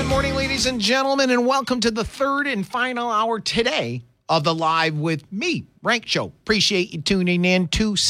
Good morning, ladies and gentlemen, and welcome to the third and final hour today of the Live with Me Rank Show. Appreciate you tuning in.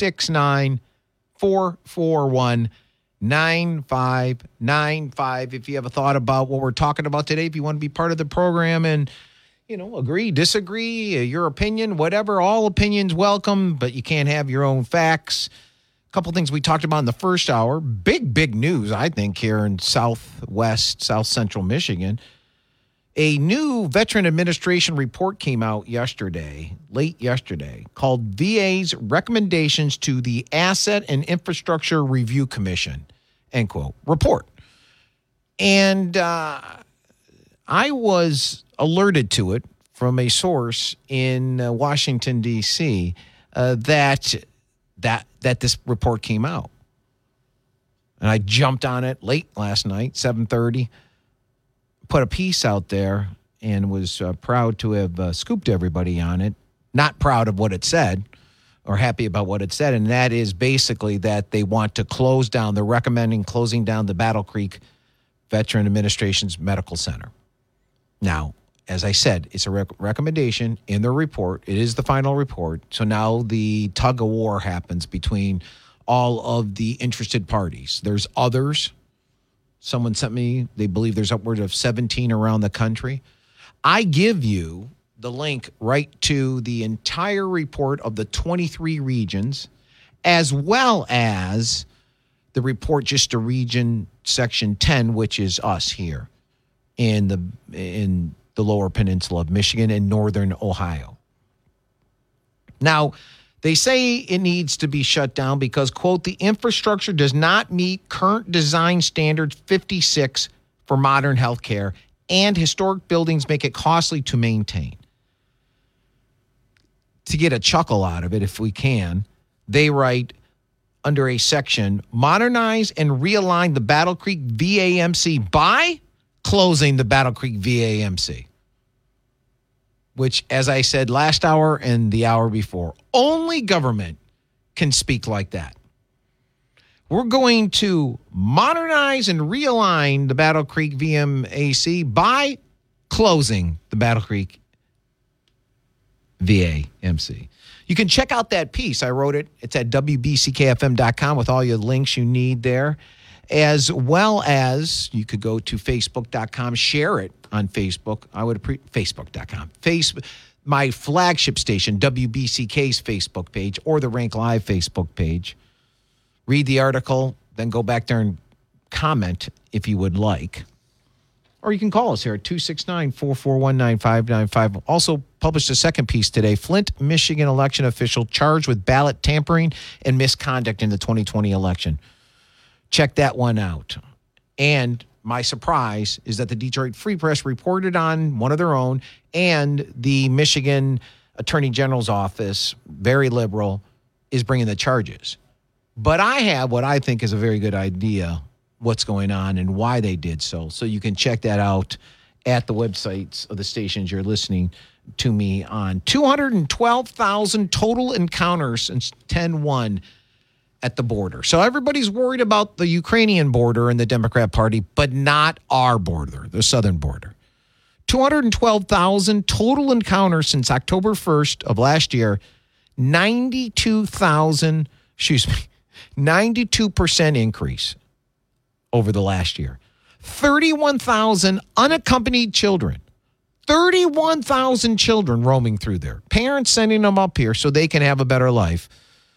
269-441-9595. If you have a thought about what we're talking about today, if you want to be part of the program and, agree, disagree, your opinion, whatever, all opinions welcome, but you can't have your own facts. A couple things we talked about in the first hour. Big news, I think, here in South Central Michigan. A new Veteran Administration report came out late yesterday, called VA's Recommendations to the Asset and Infrastructure Review Commission, end quote, report. And I was alerted to it from a source in Washington, D.C., that this report came out. And I jumped on it late last night, 7:30, put a piece out there and was proud to have scooped everybody on it. Not proud of what it said or happy about what it said. And that is basically that they want to they're recommending closing down the Battle Creek Veteran Administration's Medical Center. Now, as I said, it's a recommendation in the report. It is the final report. So now the tug of war happens between all of the interested parties. There's others. Someone sent me, they believe there's upward of 17 around the country. I give you the link right to the entire report of the 23 regions, as well as the report just to region section 10, which is us here in the lower peninsula of Michigan and northern Ohio. Now, they say it needs to be shut down because, quote, the infrastructure does not meet current design standard 56 for modern healthcare, and historic buildings make it costly to maintain. To get a chuckle out of it, if we can, they write under a section, modernize and realign the Battle Creek VAMC by closing the Battle Creek VAMC, which, as I said last hour and the hour before, only government can speak like that. We're going to modernize and realign the Battle Creek VMAC by closing the Battle Creek VAMC. You can check out that piece. I wrote it. It's at WBCKFM.com with all your links you need there. As well as you could go to Facebook.com, share it on Facebook. Facebook.com. My flagship station, WBCK's Facebook page, or the Rank Live Facebook page. Read the article, then go back there and comment if you would like. Or you can call us here at 269-441-9595. Also published a second piece today. Flint, Michigan election official charged with ballot tampering and misconduct in the 2020 election. Check that one out. And my surprise is that the Detroit Free Press reported on one of their own, and the Michigan Attorney General's office, very liberal, is bringing the charges. But I have what I think is a very good idea what's going on and why they did so. So you can check that out at the websites of the stations you're listening to me on. 212,000 total encounters since 10/1 at the border. So everybody's worried about the Ukrainian border and the Democrat Party, but not our border, the southern border. 212,000 total encounters since October 1st of last year. 92% increase over the last year. 31,000 unaccompanied children. 31,000 children roaming through there. Parents sending them up here so they can have a better life.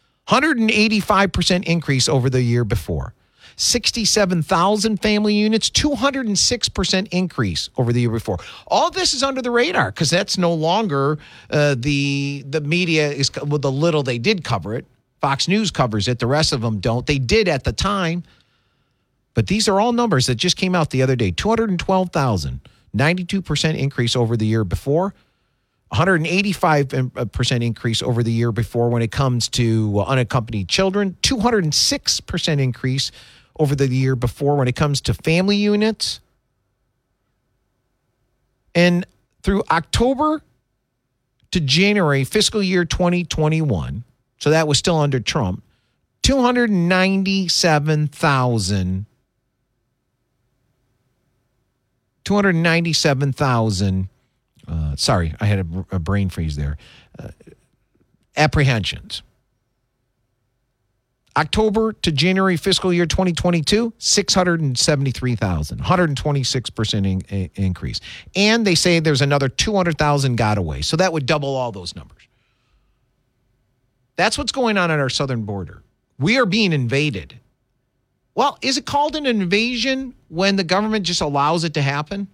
185% increase over the year before. 67,000 family units, 206% increase over the year before. All this is under the radar because that's no longer the media is, well, the little they did cover it. Fox News covers it. The rest of them don't. They did at the time. But these are all numbers that just came out the other day. 212,000, 92% increase over the year before. 185% increase over the year before when it comes to unaccompanied children. 206% increase over the year before when it comes to family units. And through October to January, fiscal year 2021, so that was still under Trump, 297,000 297,000. Sorry, I had a brain freeze there. Apprehensions. October to January fiscal year 2022, 673,000, 126% increase. And they say there's another 200,000 got away. So that would double all those numbers. That's what's going on at our southern border. We are being invaded. Well, is it called an invasion when the government just allows it to happen?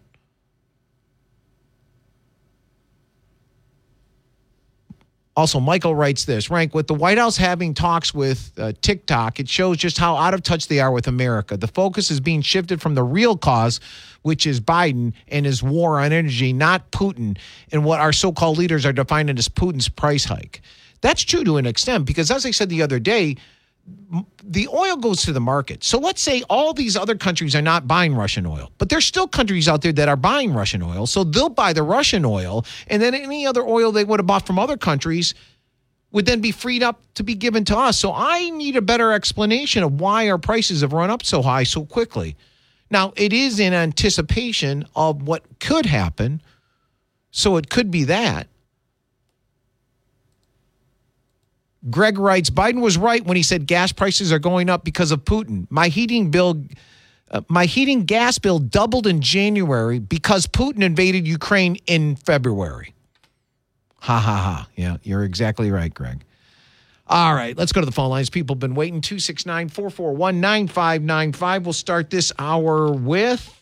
Also, Michael writes this, Rank, with the White House having talks with TikTok, it shows just how out of touch they are with America. The focus is being shifted from the real cause, which is Biden and his war on energy, not Putin, and what our so-called leaders are defining as Putin's price hike. That's true to an extent because, as I said the other day, the oil goes to the market. So let's say all these other countries are not buying Russian oil, but there's still countries out there that are buying Russian oil. So they'll buy the Russian oil, and then any other oil they would have bought from other countries would then be freed up to be given to us. So I need a better explanation of why our prices have run up so high so quickly. Now, it is in anticipation of what could happen, so it could be that. Greg writes, Biden was right when he said gas prices are going up because of Putin. My heating gas bill doubled in January because Putin invaded Ukraine in February. Ha, ha, ha. Yeah, you're exactly right, Greg. All right, let's go to the phone lines. People have been waiting. 269-441-9595. We'll start this hour with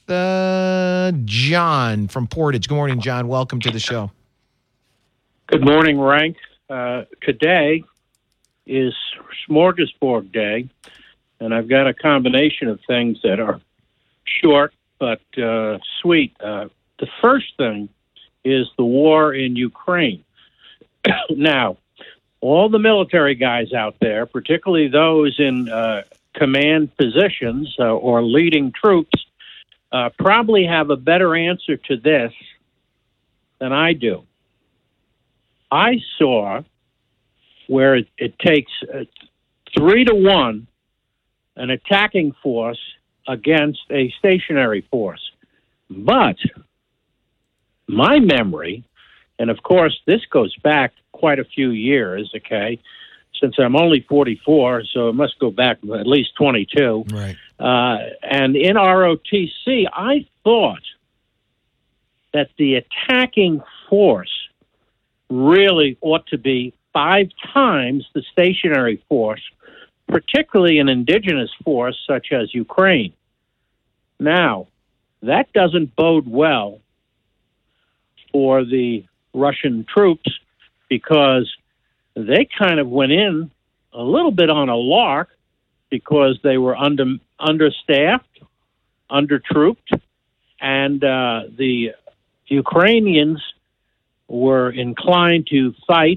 John from Portage. Good morning, John. Welcome to the show. Good morning, Rank. Today is Smorgasbord Day, and I've got a combination of things that are short but sweet. The first thing is the war in Ukraine. Now, all the military guys out there, particularly those in command positions or leading troops, probably have a better answer to this than I do. I saw where it takes 3-1 an attacking force against a stationary force. But my memory, and of course this goes back quite a few years, okay, since I'm only 44, so it must go back at least 22. Right. And in ROTC, I thought that the attacking force really ought to be 5 times the stationary force, particularly an indigenous force such as Ukraine. Now, that doesn't bode well for the Russian troops because they kind of went in a little bit on a lark because they were understaffed, undertrooped, and the Ukrainians were inclined to fight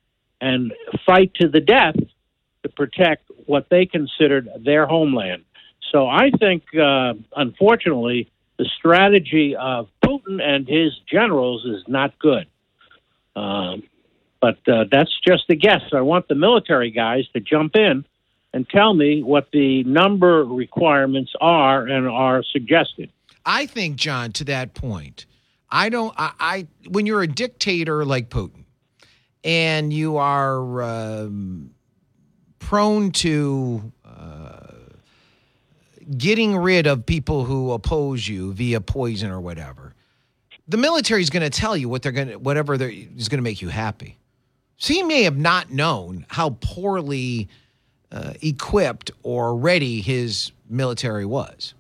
to the death to protect what they considered their homeland. So I think, unfortunately, the strategy of Putin and his generals is not good. But that's just a guess. I want the military guys to jump in and tell me what the number requirements are and are suggested. I think, John, to that point, when you're a dictator like Putin and you are prone to getting rid of people who oppose you via poison or whatever, the military is going to tell you whatever is going to make you happy. So he may have not known how poorly equipped or ready his military was.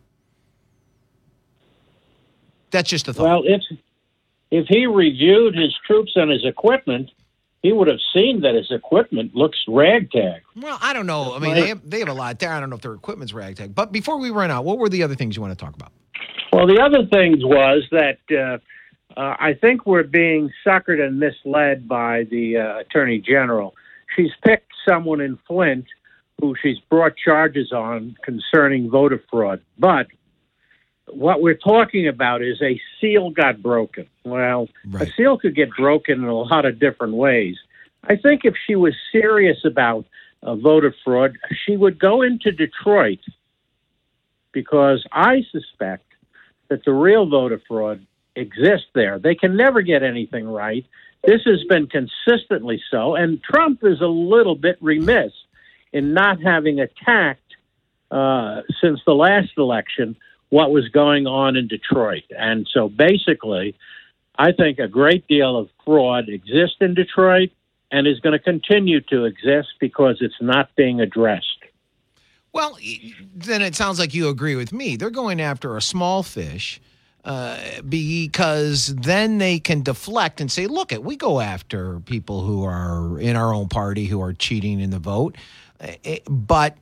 That's just a thought. Well, if he reviewed his troops and his equipment, he would have seen that his equipment looks ragtag. Well, I don't know. I mean, they have a lot there. I don't know if their equipment's ragtag. But before we run out, what were the other things you want to talk about? Well, the other things was that I think we're being suckered and misled by the Attorney General. She's picked someone in Flint who she's brought charges on concerning voter fraud. But what we're talking about is a seal got broken. Well, right. A seal could get broken in a lot of different ways. I think if she was serious about voter fraud, she would go into Detroit, because I suspect that the real voter fraud exists there. They can never get anything right. This has been consistently so, and Trump is a little bit remiss in not having attacked since the last election what was going on in Detroit. And so basically, I think a great deal of fraud exists in Detroit and is going to continue to exist because it's not being addressed. Well, then it sounds like you agree with me. They're going after a small fish because then they can deflect and say, look, we go after people who are in our own party who are cheating in the vote. But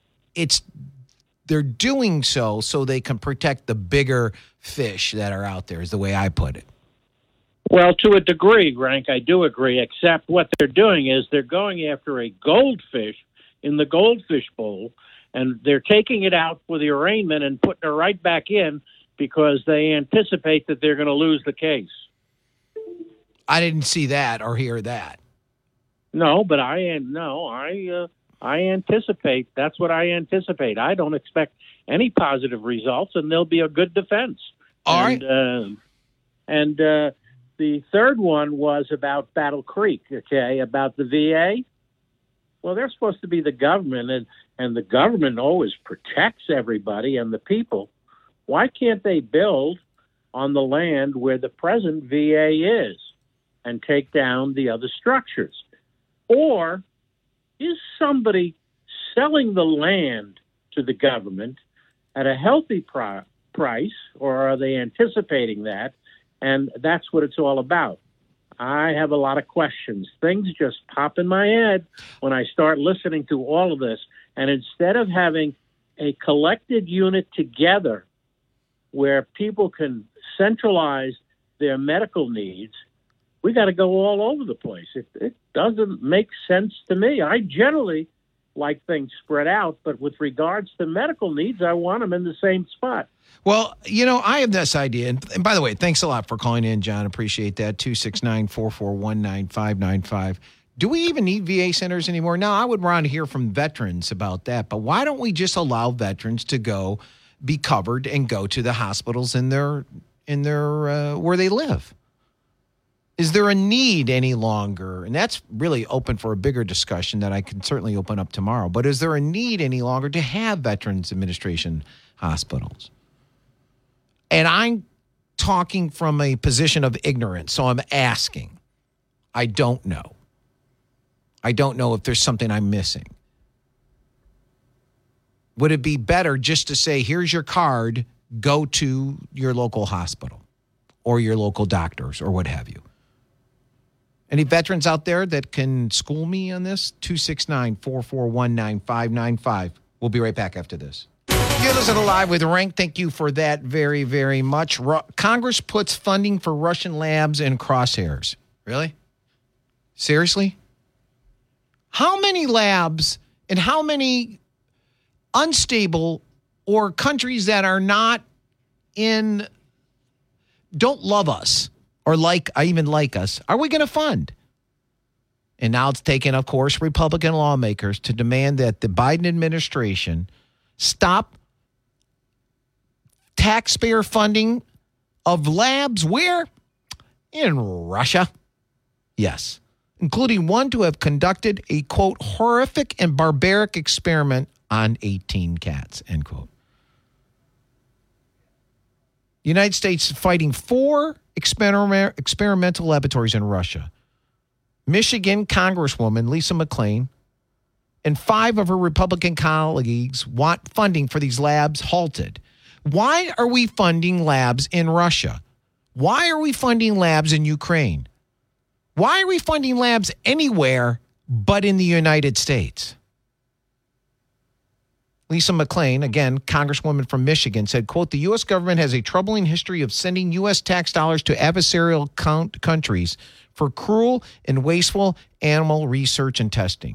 they're doing so they can protect the bigger fish that are out there, is the way I put it. Well, to a degree, Rank, I do agree, except what they're doing is they're going after a goldfish in the goldfish bowl, and they're taking it out for the arraignment and putting it right back in because they anticipate that they're going to lose the case. I didn't see that or hear that. No, but I anticipate. That's what I anticipate. I don't expect any positive results, and there'll be a good defense. All right. And the third one was about Battle Creek, okay, about the VA. Well, they're supposed to be the government, and the government always protects everybody and the people. Why can't they build on the land where the present VA is and take down the other structures? Or is somebody selling the land to the government at a healthy price, or are they anticipating that? And that's what it's all about. I have a lot of questions. Things just pop in my head when I start listening to all of this. And instead of having a collected unit together where people can centralize their medical needs, we got to go all over the place. It doesn't make sense to me. I generally like things spread out, but with regards to medical needs, I want them in the same spot. Well, I have this idea. And by the way, thanks a lot for calling in, John. Appreciate that. 269-441-9595. Do we even need VA centers anymore? No, I would want to hear from veterans about that. But why don't we just allow veterans to go be covered and go to the hospitals in their where they live? Is there a need any longer? And that's really open for a bigger discussion that I can certainly open up tomorrow. But is there a need any longer to have Veterans Administration hospitals? And I'm talking from a position of ignorance, so I'm asking. I don't know. I don't know if there's something I'm missing. Would it be better just to say, here's your card, go to your local hospital or your local doctors or what have you? Any veterans out there that can school me on this? 269-441-9595. We'll be right back after this. You're listening to Live with Rank. Thank you for that very, very much. Congress puts funding for Russian labs in crosshairs. Really? Seriously? How many labs and how many unstable or countries that are not don't love us or even like us, are we going to fund? And now it's taken, of course, Republican lawmakers to demand that the Biden administration stop taxpayer funding of labs where? In Russia. Yes. Including one to have conducted a, quote, horrific and barbaric experiment on 18 cats, end quote. The United States is fighting 4 experimental laboratories in Russia. Michigan Congresswoman Lisa McClain and 5 of her Republican colleagues want funding for these labs halted. Why are we funding labs in Russia? Why are we funding labs in Ukraine? Why are we funding labs anywhere but in the United States? Lisa McClain, again, Congresswoman from Michigan, said, quote, the U.S. government has a troubling history of sending U.S. tax dollars to adversarial countries for cruel and wasteful animal research and testing.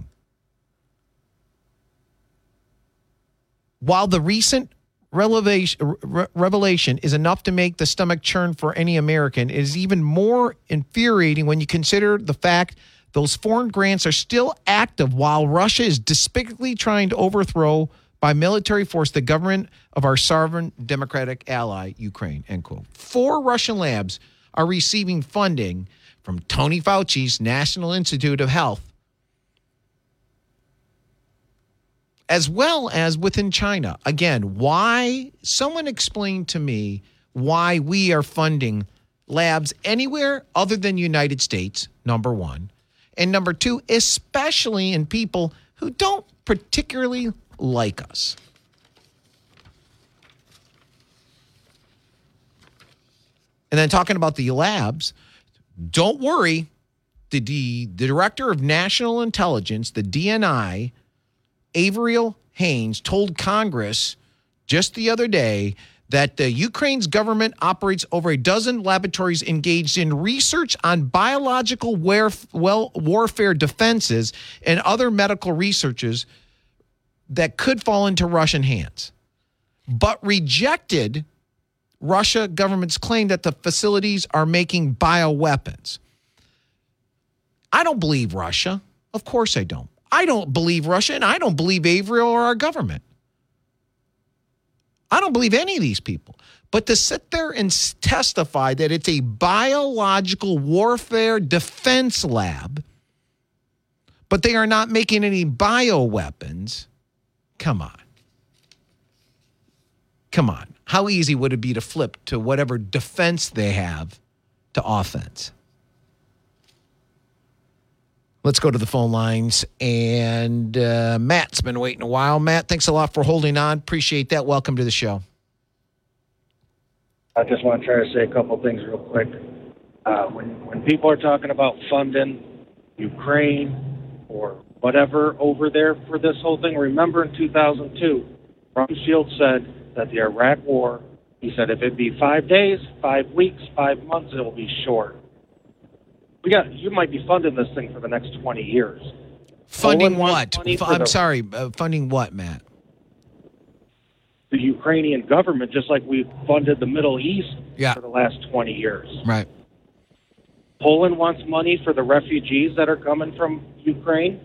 While the recent revelation is enough to make the stomach churn for any American, it is even more infuriating when you consider the fact those foreign grants are still active while Russia is despicably trying to overthrow by military force the government of our sovereign democratic ally, Ukraine, end quote. 4 Russian labs are receiving funding from Tony Fauci's National Institute of Health, as well as within China. Again, why? Someone explain to me why we are funding labs anywhere other than United States, number one. And number two, especially in people who don't particularly like us. And then talking about the labs, don't worry. The Director of National Intelligence, the DNI, Averill Haines, told Congress just the other day that Ukraine's government operates over a dozen laboratories engaged in research on biological warfare defenses and other medical researches that could fall into Russian hands, but rejected Russia government's claim that the facilities are making bioweapons. I don't believe Russia. Of course I don't. I don't believe Russia, and I don't believe Averill or our government. I don't believe any of these people. But to sit there and testify that it's a biological warfare defense lab, but they are not making any bioweapons, come on. Come on. How easy would it be to flip to whatever defense they have to offense? Let's go to the phone lines. And Matt's been waiting a while. Matt, thanks a lot for holding on. Appreciate that. Welcome to the show. I just want to try to say a couple things real quick. When people are talking about funding Ukraine or whatever over there for this whole thing, remember in 2002, Rumsfeld said that the Iraq war, he said if it be 5 days, 5 weeks, 5 months, it will be short. You might be funding this thing for the next 20 years. Funding what? I'm sorry, funding what, Matt? The Ukrainian government, just like we funded the Middle East for the last 20 years. Right. Poland wants money for the refugees that are coming from Ukraine.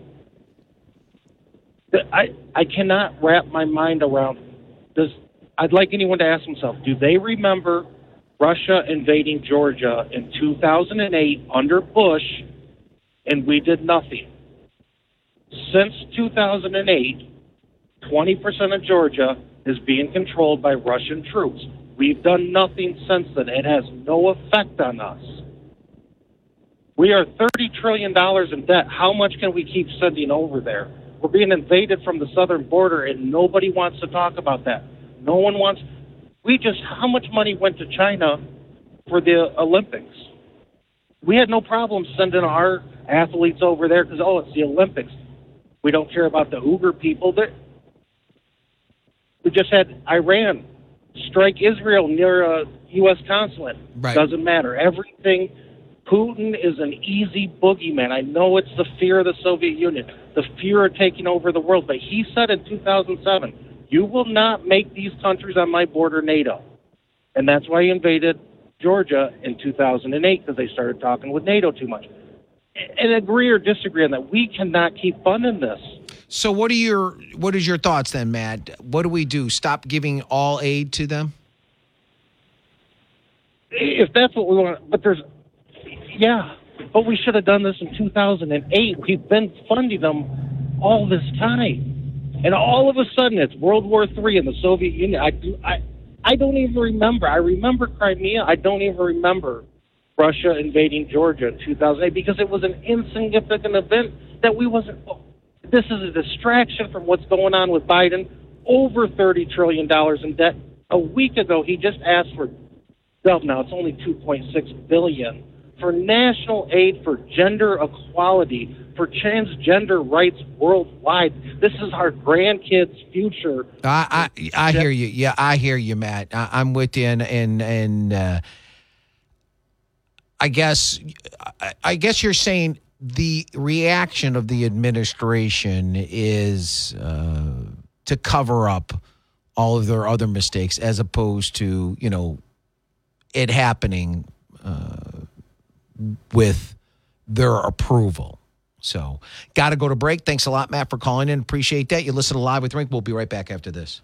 I cannot wrap my mind around this. I'd like anyone to ask themselves, do they remember Russia invading Georgia in 2008 under Bush, and we did nothing? Since 2008, 20% of Georgia is being controlled by Russian troops. We've done nothing since then. It has no effect on us. We are $30 trillion in debt. How much can we keep sending over there? We're being invaded from the southern border, and nobody wants to talk about that. No one wants... how much money went to China for the Olympics? We had no problem sending our athletes over there because, it's the Olympics. We don't care about the Uyghur people. We just had Iran strike Israel near a U.S. consulate. Right. Doesn't matter. Everything. Putin is an easy boogeyman. I know it's the fear of the Soviet Union, the fear of taking over the world. But he said in 2007, you will not make these countries on my border NATO. And that's why he invaded Georgia in 2008, because they started talking with NATO too much. And agree or disagree on that, we cannot keep funding this. So what is your thoughts then, Matt? What do we do? Stop giving all aid to them? If that's what we want, but we should have done this in 2008. We've been funding them all this time. And all of a sudden, it's World War III and the Soviet Union. I don't even remember. I remember Crimea. I don't even remember Russia invading Georgia in 2008 because it was an insignificant event that we wasn't. This is a distraction from what's going on with Biden. Over $30 trillion in debt. A week ago, he just asked for, now it's only $2.6 billion, for national aid for gender equality, for transgender rights worldwide. This is our grandkids' future. I hear you. Yeah, I hear you, Matt. I'm with you, and I guess you're saying the reaction of the administration is to cover up all of their other mistakes, as opposed to it happening with their approval. So, got to go to break. Thanks a lot, Matt, for calling in. Appreciate that. You listen to Live with Rink. We'll be right back after this.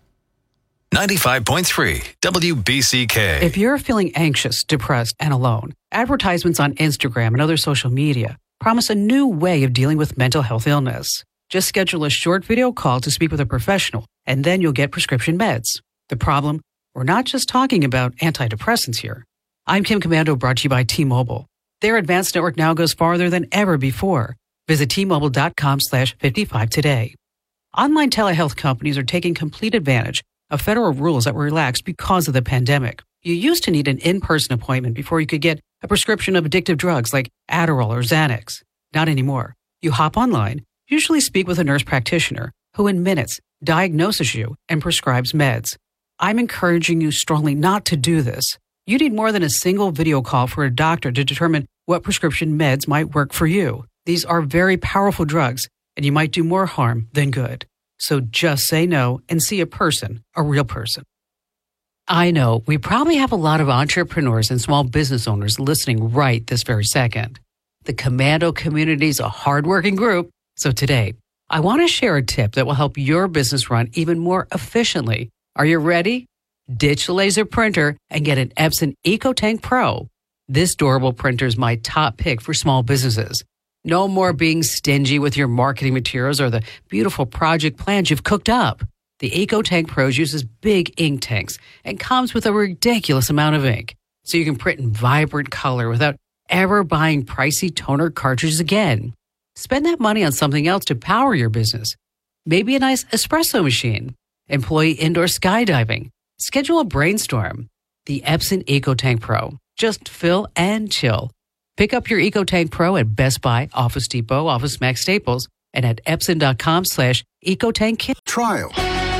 95.3 WBCK. If you're feeling anxious, depressed, and alone, advertisements on Instagram and other social media promise a new way of dealing with mental health illness. Just schedule a short video call to speak with a professional, and then you'll get prescription meds. The problem? We're not just talking about antidepressants here. I'm Kim Commando, brought to you by T-Mobile. Their advanced network now goes farther than ever before. Visit T-Mobile.com/55 today. Online telehealth companies are taking complete advantage of federal rules that were relaxed because of the pandemic. You used to need an in-person appointment before you could get a prescription of addictive drugs like Adderall or Xanax. Not anymore. You hop online, usually speak with a nurse practitioner who in minutes diagnoses you and prescribes meds. I'm encouraging you strongly not to do this. You need more than a single video call for a doctor to determine what prescription meds might work for you. These are very powerful drugs, and you might do more harm than good. So just say no and see a person, a real person. I know we probably have a lot of entrepreneurs and small business owners listening right this very second. The Commando community is a hardworking group. So today, I want to share a tip that will help your business run even more efficiently. Are you ready? Ditch the laser printer and get an Epson EcoTank Pro. This durable printer is my top pick for small businesses. No more being stingy with your marketing materials or the beautiful project plans you've cooked up. The EcoTank Pro uses big ink tanks and comes with a ridiculous amount of ink, so you can print in vibrant color without ever buying pricey toner cartridges again. Spend that money on something else to power your business. Maybe a nice espresso machine. Employee indoor skydiving. Schedule a brainstorm. The Epson EcoTank Pro. Just fill and chill. Pick up your EcoTank Pro at Best Buy, Office Depot, Office Max Staples, and at Epson.com/EcoTank. Trial.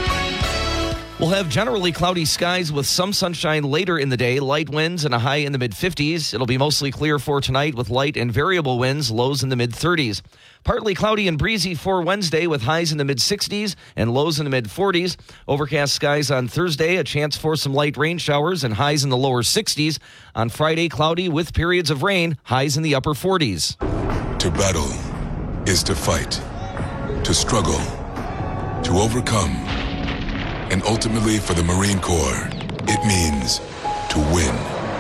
We'll have generally cloudy skies with some sunshine later in the day, light winds and a high in the mid-50s. It'll be mostly clear for tonight with light and variable winds, lows in the mid-30s. Partly cloudy and breezy for Wednesday with highs in the mid-60s and lows in the mid-40s. Overcast skies on Thursday, a chance for some light rain showers and highs in the lower 60s. On Friday, cloudy with periods of rain, highs in the upper 40s. To battle is to fight, to struggle, to overcome. And ultimately, for the Marine Corps, it means to win.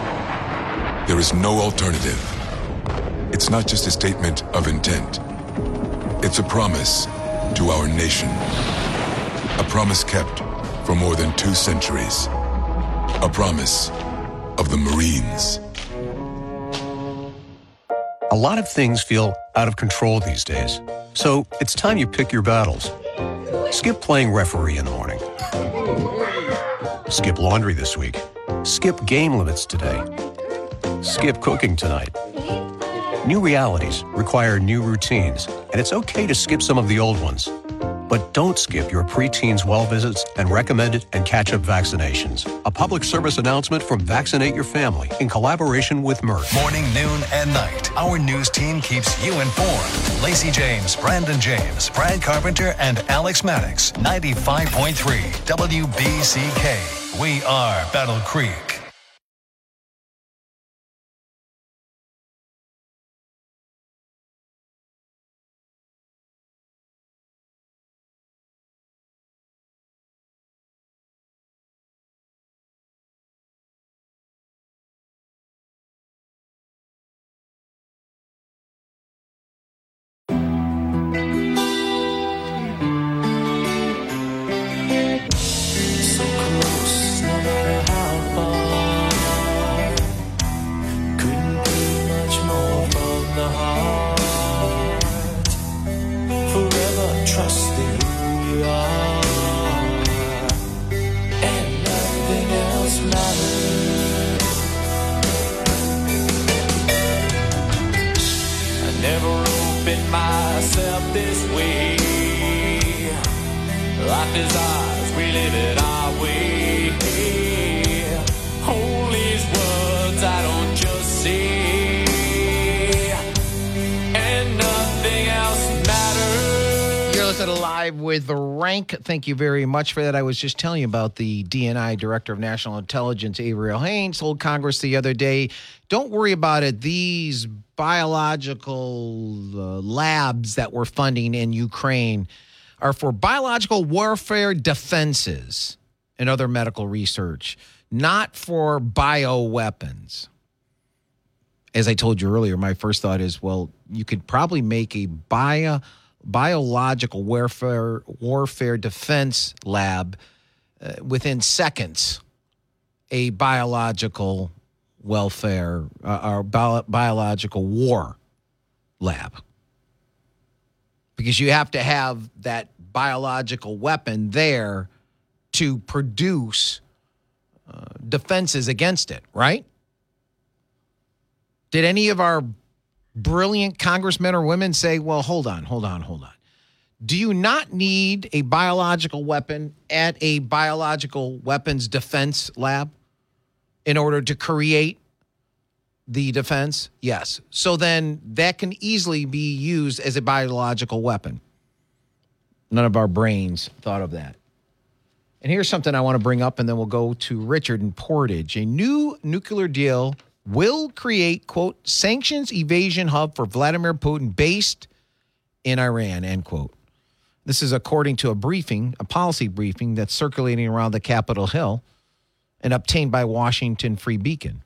There is no alternative. It's not just a statement of intent. It's a promise to our nation. A promise kept for more than 2 centuries. A promise of the Marines. A lot of things feel out of control these days. So it's time you pick your battles. Skip playing referee in the morning. Skip laundry this week. Skip game limits today. Skip cooking tonight. New realities require new routines, and it's okay to skip some of the old ones. But don't skip your preteens' well visits and recommended and catch-up vaccinations. A public service announcement from Vaccinate Your Family in collaboration with Merck. Morning, noon, and night. Our news team keeps you informed. Lacey James, Brandon James, Brad Carpenter, and Alex Maddox. 95.3 WBCK. We are Battle Creek. 9:05 with the rank. Thank you very much for that. I was just telling you about the DNI, Director of National Intelligence, Avril Haines, told Congress the other day, don't worry about it. These biological labs that we're funding in Ukraine are for biological warfare defenses and other medical research, not for bioweapons. As I told you earlier, my first thought is, well, you could probably make a biological warfare defense lab within seconds, a biological welfare or biological war lab. Because you have to have that biological weapon there to produce defenses against it, right? Did any of our brilliant congressmen or women say, well, hold on. Do you not need a biological weapon at a biological weapons defense lab in order to create the defense? Yes. So then that can easily be used as a biological weapon. None of our brains thought of that. And here's something I want to bring up, and then we'll go to Richard in Portage. A new nuclear deal will create, quote, sanctions evasion hub for Vladimir Putin based in Iran, end quote. This is according to a policy briefing that's circulating around the Capitol Hill and obtained by Washington Free Beacon.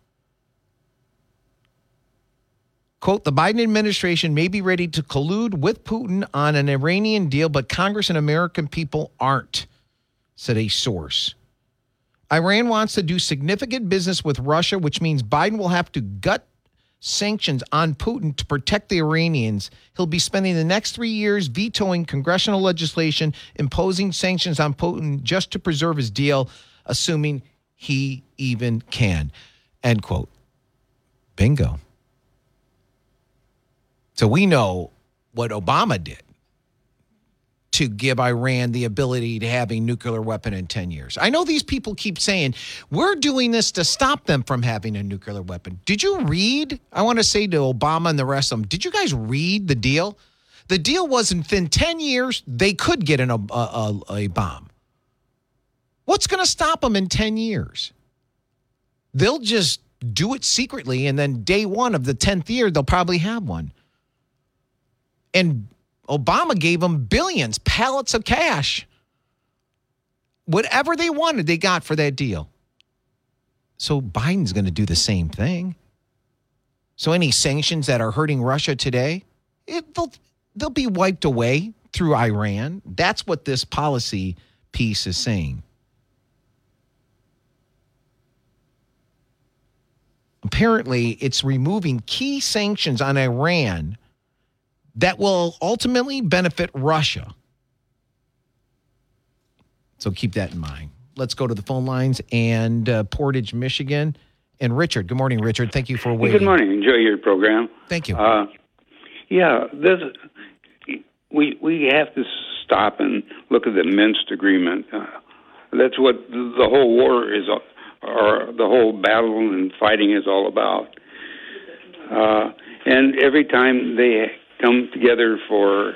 Quote, the Biden administration may be ready to collude with Putin on an Iranian deal, but Congress and American people aren't, said a source. Iran wants to do significant business with Russia, which means Biden will have to gut sanctions on Putin to protect the Iranians. He'll be spending the next 3 years vetoing congressional legislation, imposing sanctions on Putin just to preserve his deal, assuming he even can, end quote. Bingo. So we know what Obama did to give Iran the ability to have a nuclear weapon in 10 years. I know these people keep saying, we're doing this to stop them from having a nuclear weapon. Did you read? I want to say to Obama and the rest of them, did you guys read the deal? The deal was within 10 years, they could get a bomb. What's going to stop them in 10 years? They'll just do it secretly, and then day one of the 10th year, they'll probably have one. And Obama gave them billions, pallets of cash. Whatever they wanted, they got for that deal. So Biden's going to do the same thing. So any sanctions that are hurting Russia today, they'll be wiped away through Iran. That's what this policy piece is saying. Apparently, it's removing key sanctions on Iran that will ultimately benefit Russia. So keep that in mind. Let's go to the phone lines and Portage, Michigan. And Richard. Good morning, Richard. Thank you for waiting. Good morning. Enjoy your program. Thank you. We have to stop and look at the Minsk agreement. That's what the whole war is, or the whole battle and fighting is all about. And every time they come together for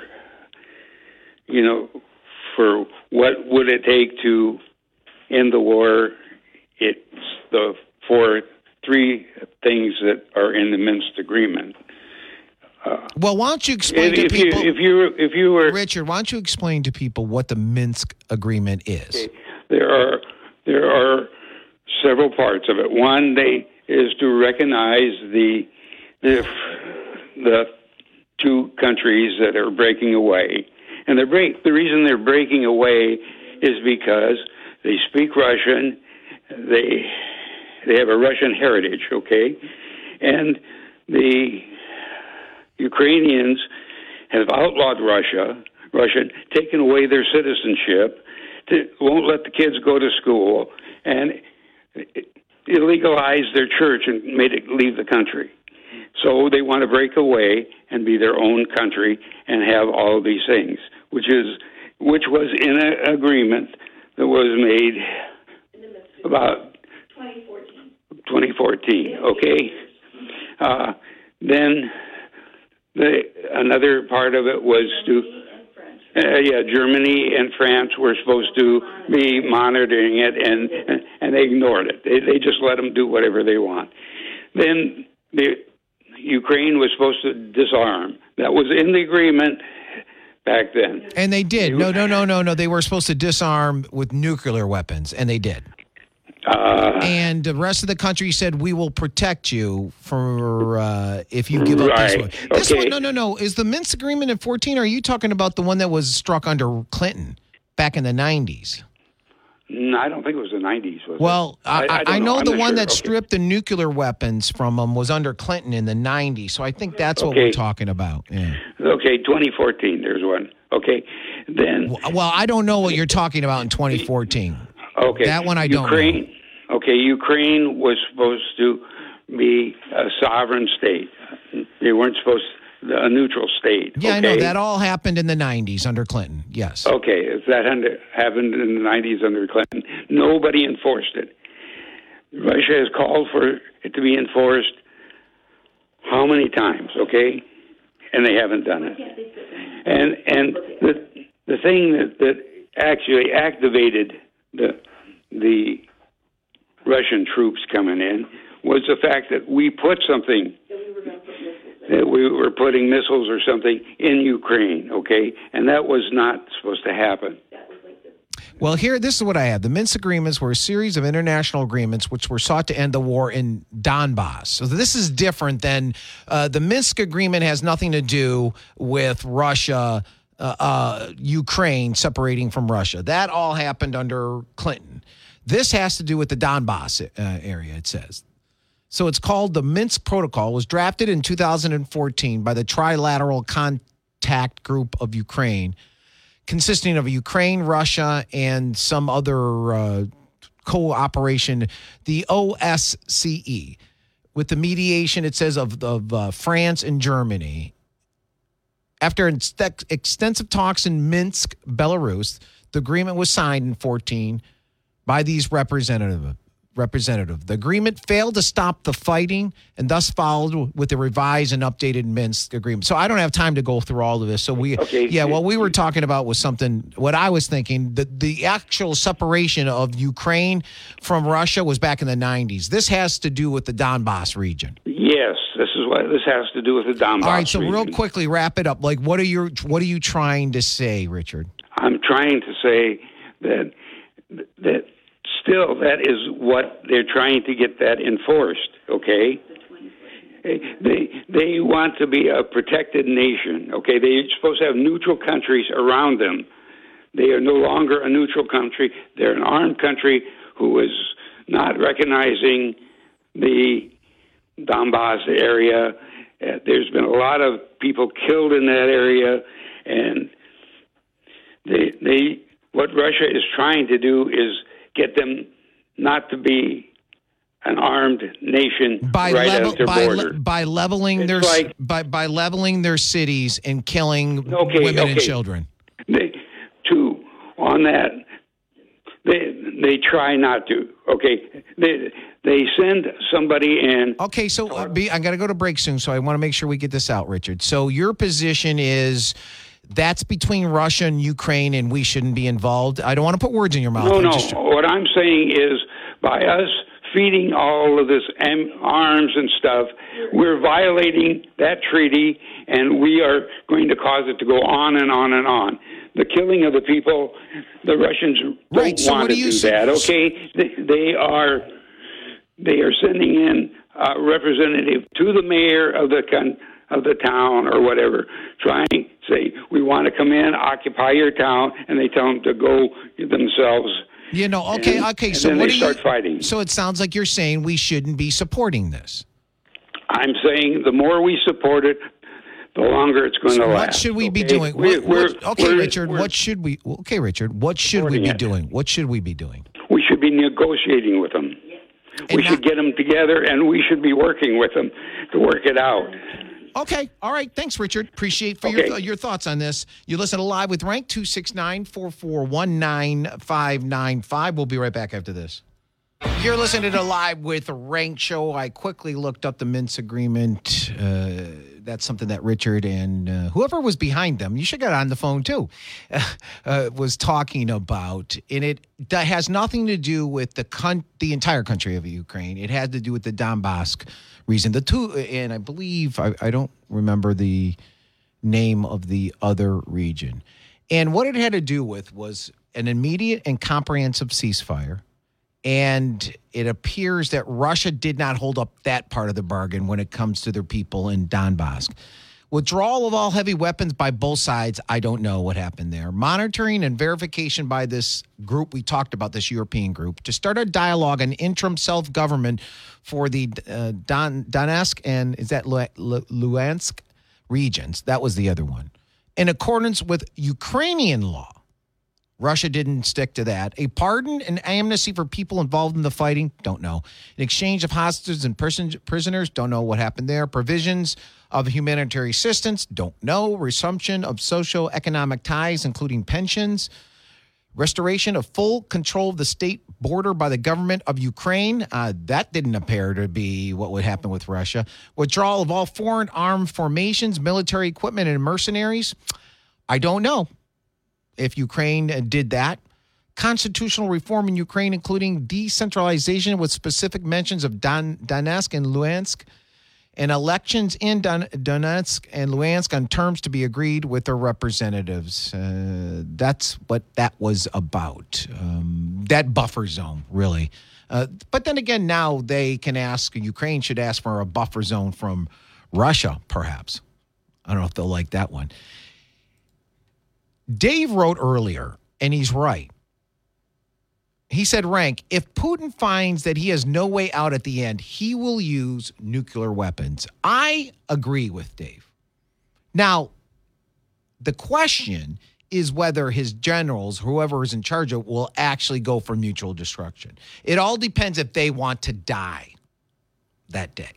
what would it take to end the war, it's the three things that are in the Minsk agreement. Well, why don't you explain to people? If you were Richard, why don't you explain to people what the Minsk agreement is? Okay. There are several parts of it. One, is to recognize the two countries that are breaking away, and the reason they're breaking away is because they speak Russian. They have a Russian heritage, okay, and the Ukrainians have outlawed Russian, taken away their citizenship, won't let the kids go to school, and illegalized their church and made it leave the country. So they want to break away and be their own country and have all of these things, which was in an agreement that was made about 2014. Okay. Then another part of it was Yeah, Germany and France were supposed to be monitoring it, and they ignored it. They just let them do whatever they want. Then Ukraine was supposed to disarm. That was in the agreement back then. And they did. No. They were supposed to disarm with nuclear weapons, and they did. And the rest of the country said, we will protect you for if you give up this one. This one, no. Is the Minsk agreement in 14, or are you talking about the one that was struck under Clinton back in the 90s? No, I don't think it was the 90s. Well, I know the one that Okay. stripped the nuclear weapons from them was under Clinton in the 90s, so I think that's what we're talking about. Yeah. Okay, 2014, there's one. Okay, then... Well, I don't know what you're talking about in 2014. Okay. That one I don't know. Okay, Ukraine was supposed to be a sovereign state. They weren't supposed to, a neutral state. Yeah, okay? I know. That all happened in the 90s under Clinton, yes. Okay, if that happened in the 90s under Clinton, nobody enforced it. Russia has called for it to be enforced how many times, okay? And they haven't done it. And the thing that actually activated the Russian troops coming in was the fact that we put something, that we were putting missiles or something in Ukraine, okay? And that was not supposed to happen. Well, this is what I have. The Minsk agreements were a series of international agreements which were sought to end the war in Donbass. So this is different than the Minsk agreement has nothing to do with Russia, Ukraine separating from Russia. That all happened under Clinton. This has to do with the Donbass area, it says. So it's called the Minsk Protocol. It was drafted in 2014 by the Trilateral Contact Group of Ukraine, consisting of Ukraine, Russia, and some other cooperation, the OSCE, with the mediation, it says, of France and Germany. After extensive talks in Minsk, Belarus, the agreement was signed in 2014 by these representative. The agreement failed to stop the fighting and thus followed with the revised and updated Minsk agreement. So I don't have time to go through all of this. So what we were talking about was something, what I was thinking, the actual separation of Ukraine from Russia was back in the 90s. This has to do with the Donbass region. Yes, this has to do with the Donbass region. All right, so real quickly, wrap it up. Like, what are you trying to say, Richard? I'm trying to say that still, that is what they're trying to get that enforced, okay? They want to be a protected nation, okay? They're supposed to have neutral countries around them. They are no longer a neutral country. They're an armed country who is not recognizing the Donbass area. There's been a lot of people killed in that area, and what Russia is trying to do is get them not to be an armed nation at their border. By leveling by leveling their cities and killing women and children. They try not to. Okay, they send somebody in. Okay, so I got to go to break soon, so I want to make sure we get this out, Richard. So your position is that's between Russia and Ukraine, and we shouldn't be involved. I don't want to put words in your mouth. No. What I'm saying is, by us feeding all of this arms and stuff, we're violating that treaty, and we are going to cause it to go on and on and on. The killing of the people, the Russians don't want to do that. Okay, they are sending in a representative to the mayor of the town or whatever, trying to say, we want to come in, occupy your town, and they tell them to go themselves. Okay. So then they start fighting. So it sounds like you're saying we shouldn't be supporting this. I'm saying the more we support it, the longer it's going to last. What should we be doing? Richard, what should we be doing? What should we be doing? We should be negotiating with them. We should get them together, and we should be working with them to work it out. Okay. All right. Thanks, Richard. Appreciate your thoughts on this. You listen to Live with Rank, 269-441-9595. We'll be right back after this. You're listening to Live with Rank show. I quickly looked up the Minsk agreement. that's something that Richard and whoever was behind them, you should get on the phone too, was talking about. And that has nothing to do with the entire country of Ukraine. It had to do with the Donbass region. And I believe, I don't remember the name of the other region. And what it had to do with was an immediate and comprehensive ceasefire. And it appears that Russia did not hold up that part of the bargain when it comes to their people in Donbass. Withdrawal of all heavy weapons by both sides, I don't know what happened there. Monitoring and verification by this group we talked about, this European group, to start a dialogue on interim self-government for the Donetsk and, is that Luhansk regions? That was the other one. In accordance with Ukrainian law. Russia didn't stick to that. A pardon and amnesty for people involved in the fighting? Don't know. An exchange of hostages and prisoners? Don't know what happened there. Provisions of humanitarian assistance? Don't know. Resumption of socio-economic ties, including pensions. Restoration of full control of the state border by the government of Ukraine? That didn't appear to be what would happen with Russia. Withdrawal of all foreign armed formations, military equipment, and mercenaries? I don't know if Ukraine did that. Constitutional reform in Ukraine, including decentralization with specific mentions of Donetsk and Luhansk, and elections in Donetsk and Luhansk on terms to be agreed with their representatives. That's what that was about. That buffer zone, really. But then again, now they can ask, Ukraine should ask for a buffer zone from Russia, perhaps. I don't know if they'll like that one. Dave wrote earlier, and he's right. He said, Rank, if Putin finds that he has no way out at the end, he will use nuclear weapons. I agree with Dave. Now, the question is whether his generals, whoever is in charge of it, will actually go for mutual destruction. It all depends if they want to die that day.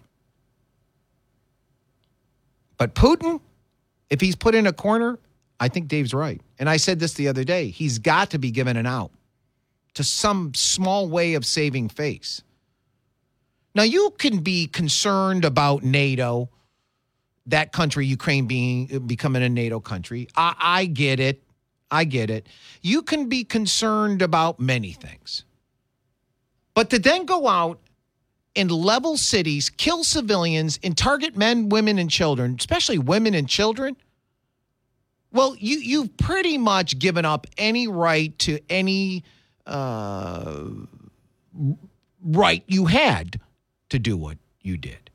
But Putin, if he's put in a corner, I think Dave's right. And I said this the other day. He's got to be given an out to some small way of saving face. Now, you can be concerned about NATO, that country, Ukraine becoming a NATO country. I get it. I get it. You can be concerned about many things. But to then go out and level cities, kill civilians, and target men, women, and children, especially women and children, well, you've pretty much given up any right to any right you had to do what you did.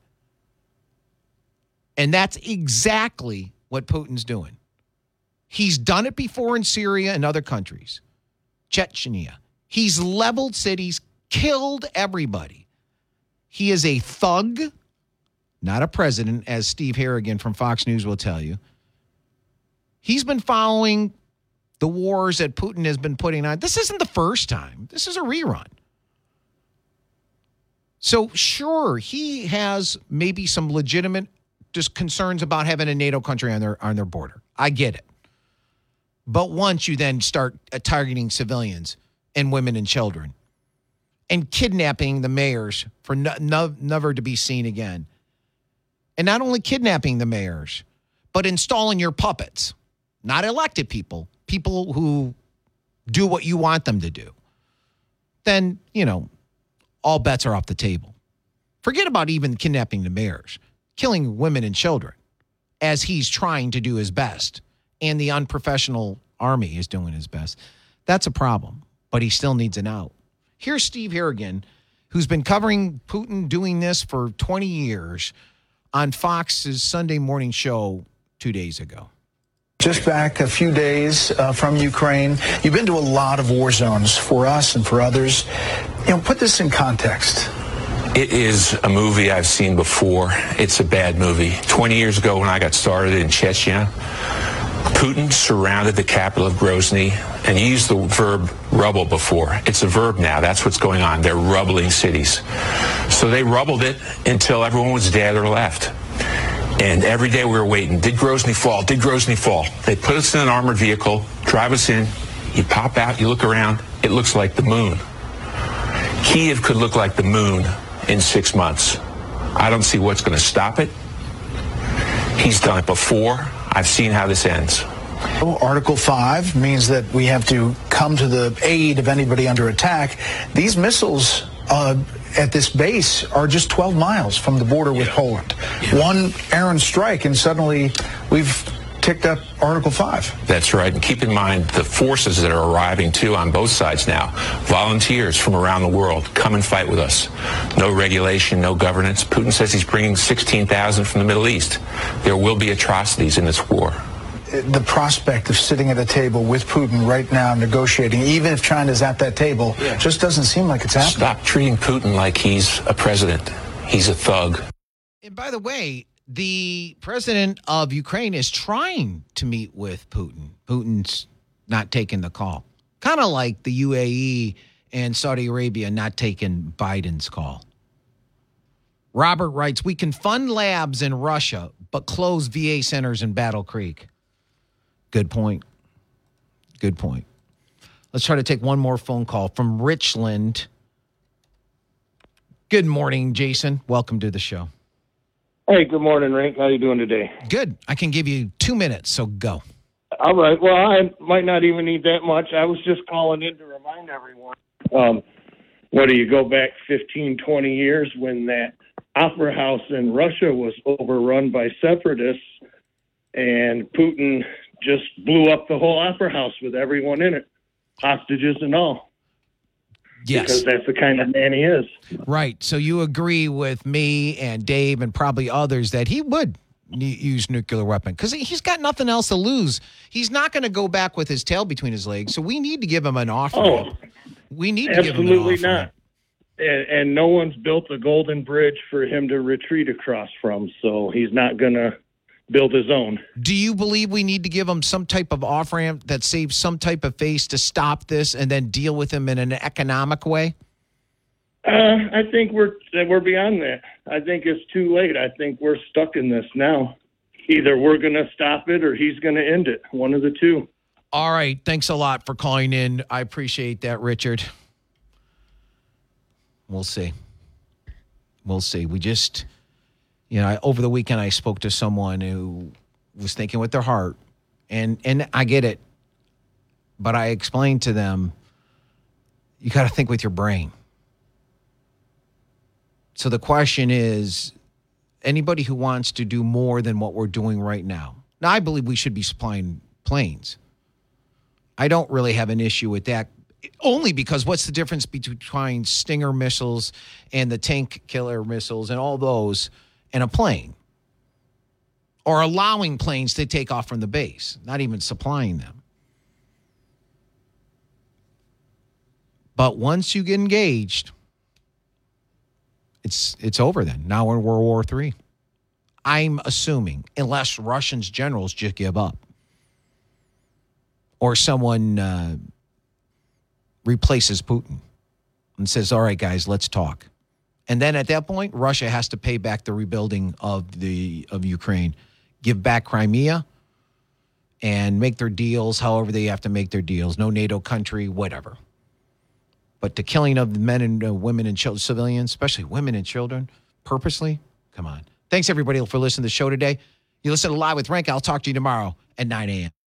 And that's exactly what Putin's doing. He's done it before in Syria and other countries. Chechnya. He's leveled cities, killed everybody. He is a thug, not a president, as Steve Harrigan from Fox News will tell you. He's been following the wars that Putin has been putting on. This isn't the first time. This is a rerun. So, sure, he has maybe some legitimate just concerns about having a NATO country on their border. I get it. But once you then start targeting civilians and women and children and kidnapping the mayors for never to be seen again, and not only kidnapping the mayors, but installing your puppets, not elected people, people who do what you want them to do, then, all bets are off the table. Forget about even kidnapping the mayors, killing women and children, as he's trying to do his best, and the unprofessional army is doing his best. That's a problem, but he still needs an out. Here's Steve Harrigan, who's been covering Putin doing this for 20 years on Fox's Sunday morning show 2 days ago. Just back a few days from Ukraine. You've been to a lot of war zones for us and for others. Put this in context. It is a movie I've seen before. It's a bad movie. 20 years ago when I got started in Chechnya, Putin surrounded the capital of Grozny, and he used the verb rubble before. It's a verb now. That's what's going on. They're rubbling cities. So they rubbled it until everyone was dead or left. And every day we were waiting. Did Grozny fall? Did Grozny fall? They put us in an armored vehicle, drive us in. You pop out, you look around. It looks like the moon. Kyiv could look like the moon in 6 months. I don't see what's going to stop it. He's done it before. I've seen how this ends. Article 5 means that we have to come to the aid of anybody under attack. These missiles at this base are just 12 miles from the border with Poland. One errant strike, and suddenly we've ticked up Article 5. That's right. And keep in mind the forces that are arriving, too, on both sides now. Volunteers from around the world come and fight with us. No regulation, no governance. Putin says he's bringing 16,000 from the Middle East. There will be atrocities in this war. The prospect of sitting at a table with Putin right now negotiating, even if China's at that table, just doesn't seem like it's happening. Stop treating Putin like he's a president. He's a thug. And by the way, the president of Ukraine is trying to meet with Putin. Putin's not taking the call. Kind of like the UAE and Saudi Arabia not taking Biden's call. Robert writes, we can fund labs in Russia, but close VA centers in Battle Creek. Good point. Good point. Let's try to take one more phone call from Richland. Good morning, Jason. Welcome to the show. Hey, good morning, Rick. How you doing today? Good. I can give you 2 minutes, so go. All right. Well, I might not even need that much. I was just calling in to remind everyone. What do you go back 15, 20 years when that opera house in Russia was overrun by separatists and Putin just blew up the whole opera house with everyone in it, hostages and all. Yes. Because that's the kind of man he is. Right. So you agree with me and Dave and probably others that he would use nuclear weapon because he's got nothing else to lose. He's not going to go back with his tail between his legs. So we need to give him an offer. Oh, we need to give him an offer. Absolutely not. And no one's built a golden bridge for him to retreat across from. So he's not going to build his own. Do you believe we need to give him some type of off-ramp that saves some type of face to stop this and then deal with him in an economic way? I think we're beyond that. I think it's too late. I think we're stuck in this now. Either we're going to stop it or he's going to end it. One of the two. All right. Thanks a lot for calling in. I appreciate that, Richard. We'll see. We'll see. We just... over the weekend I spoke to someone who was thinking with their heart, and I get it, but I explained to them, you got to think with your brain. So the question is, anybody who wants to do more than what we're doing right now. Now, I believe we should be supplying planes. I don't really have an issue with that, only because what's the difference between Stinger missiles and the tank killer missiles and all those and a plane, or allowing planes to take off from the base, not even supplying them. But once you get engaged, it's over then. Now we're in World War III. I'm assuming, unless Russians generals just give up or someone replaces Putin and says, all right, guys, let's talk. And then at that point, Russia has to pay back the rebuilding of Ukraine, give back Crimea, and make their deals however they have to make their deals. No NATO country, whatever. But the killing of men and women and children, civilians, especially women and children, purposely, come on. Thanks, everybody, for listening to the show today. You listen to Live with Rank. I'll talk to you tomorrow at 9 a.m.